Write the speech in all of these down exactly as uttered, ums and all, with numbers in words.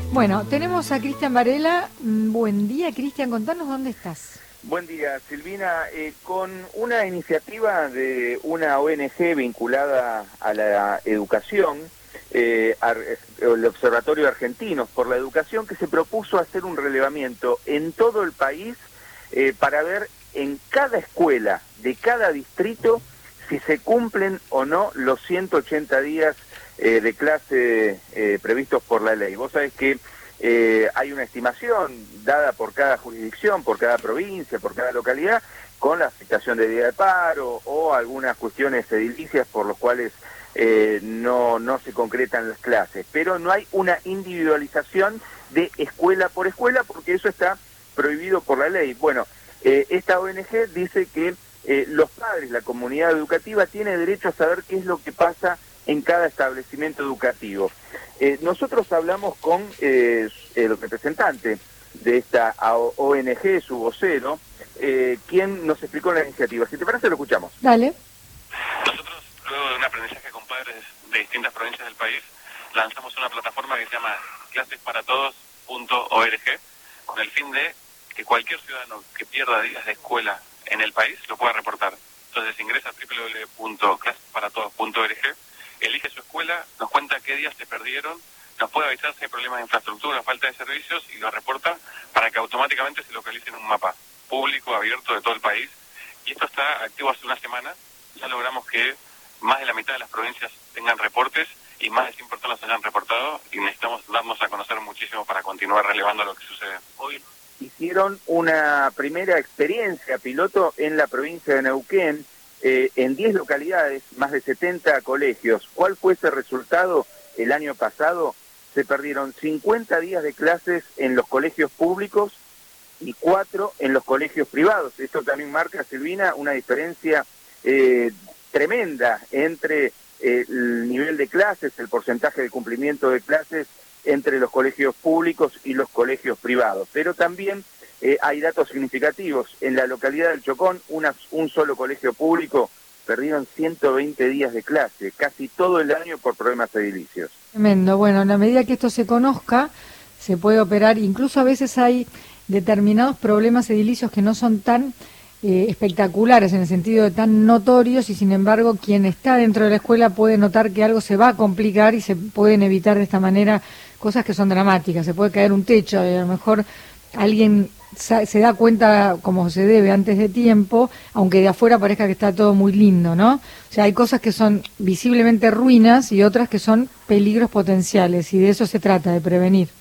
Bueno, tenemos a Cristian Varela. Buen día, Cristian, contanos dónde estás. Buen día, Silvina. Eh, con una iniciativa de una O N G vinculada a la educación, eh, el Observatorio Argentinos por la Educación, que se propuso hacer un relevamiento en todo el país eh, para ver en cada escuela de cada distrito si se cumplen o no los ciento ochenta días eh, de clase eh, previstos por la ley. Vos sabés que eh, hay una estimación dada por cada jurisdicción, por cada provincia, por cada localidad, con la afectación de día de paro o algunas cuestiones edilicias por los cuales eh, no, no se concretan las clases. Pero no hay una individualización de escuela por escuela porque eso está prohibido por la ley. Bueno, eh, esta O N G dice que eh, los padres, la comunidad educativa, tiene derecho a saber qué es lo que pasa en cada establecimiento educativo. Eh, nosotros hablamos con eh, el representante de esta O N G, su vocero, eh, quien nos explicó la iniciativa. Si te parece, lo escuchamos. Dale. Nosotros, luego de un aprendizaje con padres de distintas provincias del país, lanzamos una plataforma que se llama clases para todos punto org, con el fin de que cualquier ciudadano que pierda días de escuela en el país lo pueda reportar. Entonces ingresa a doble u doble u doble u punto clases para todos punto org, elige su escuela, nos cuenta qué días se perdieron, nos puede avisar si hay problemas de infraestructura, falta de servicios, y lo reporta para que automáticamente se localice en un mapa público, abierto de todo el país. Y esto está activo hace una semana. Ya logramos que más de la mitad de las provincias tengan reportes y más de cien personas hayan reportado, y necesitamos darnos a conocer muchísimo para continuar relevando lo que sucede. Hoy hicieron una primera experiencia piloto en la provincia de Neuquén, eh, en diez localidades, más de setenta colegios. ¿Cuál fue ese resultado? El año pasado se perdieron cincuenta días de clases en los colegios públicos y cuatro en los colegios privados. Esto también marca, Silvina, una diferencia eh, tremenda entre eh, el nivel de clases, el porcentaje de cumplimiento de clases entre los colegios públicos y los colegios privados. Pero también eh, hay datos significativos. En la localidad del Chocón, una, un solo colegio público perdieron ciento veinte días de clase, casi todo el año por problemas edilicios. Tremendo. Bueno, en la medida que esto se conozca, se puede operar. Incluso a veces hay determinados problemas edilicios que no son tan eh, espectaculares, en el sentido de tan notorios, y sin embargo quien está dentro de la escuela puede notar que algo se va a complicar y se pueden evitar de esta manera cosas que son dramáticas. Se puede caer un techo y a lo mejor alguien se da cuenta como se debe antes de tiempo, aunque de afuera parezca que está todo muy lindo, ¿no? O sea, hay cosas que son visiblemente ruinas y otras que son peligros potenciales, y de eso se trata, de prevenir.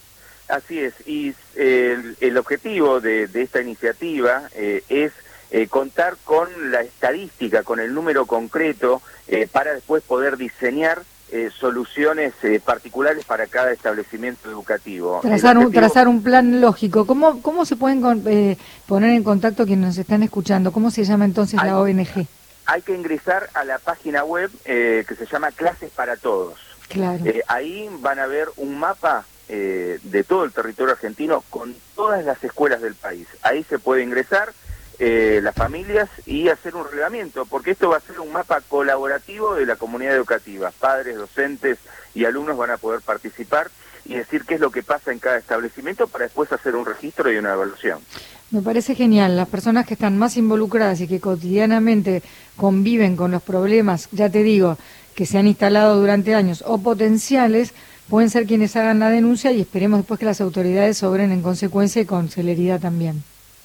Así es, y eh, el, el objetivo de, de esta iniciativa eh, es eh, contar con la estadística, con el número concreto, eh, para después poder diseñar Eh, soluciones eh, particulares para cada establecimiento educativo. Trazar un, objetivo... trazar un plan lógico. ¿Cómo, cómo se pueden eh, poner en contacto quienes nos están escuchando? ¿Cómo se llama entonces hay, la O N G? Hay que ingresar a la página web eh, que se llama Clases para Todos. Claro. Eh, ahí van a ver un mapa eh, de todo el territorio argentino con todas las escuelas del país. Ahí se puede ingresar Eh, las familias y hacer un relevamiento, porque esto va a ser un mapa colaborativo de la comunidad educativa. Padres, docentes y alumnos van a poder participar y decir qué es lo que pasa en cada establecimiento para después hacer un registro y una evaluación. Me parece genial. Las personas que están más involucradas y que cotidianamente conviven con los problemas, ya te digo, que se han instalado durante años o potenciales, pueden ser quienes hagan la denuncia, y esperemos después que las autoridades obren en consecuencia y con celeridad también.